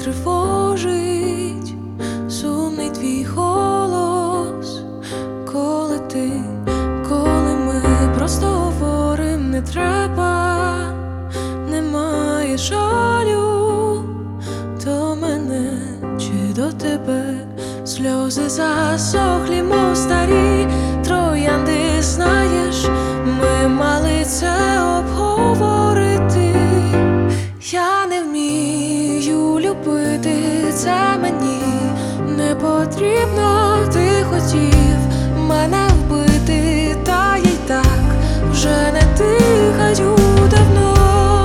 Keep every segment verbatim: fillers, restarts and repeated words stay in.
тривожить сумний твій голос, коли ти, коли ми просто говорим, не треба, немає жалю до мене чи до тебе. Сльози засохлі, мов старі троянди, знаєш, ми мали це обговорити. Я не вмію любити, це мені не потрібно. Ти хотів мене вбити, та я й так вже не дихаю давно.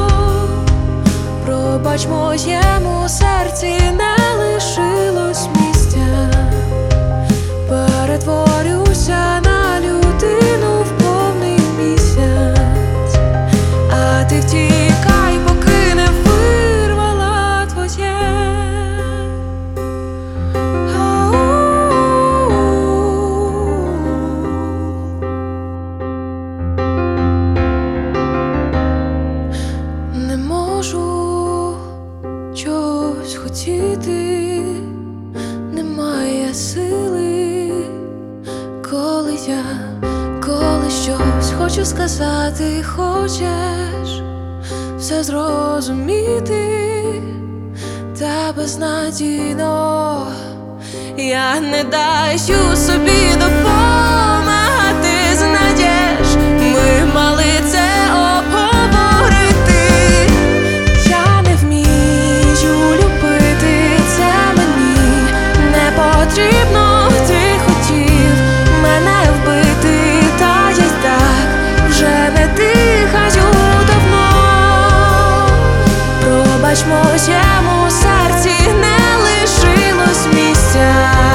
Пробач, моєму серці не лишилось місця. Перетворюся на людину в повний місяць, а ти втікай, поки не вирвала твоє. Не можу чогось хотіти, немає сили, коли я, коли щось хочу сказати, хочеш все зрозуміти, та безнадійно я не даю собі допомагати. Знаєш, ми мали це обговорити. Я не вмію любити, це мені не потрібно. Ти хотів мене вбити, та я й так вже не дихаю давно. Пробач, моєму серці не лишилось місця.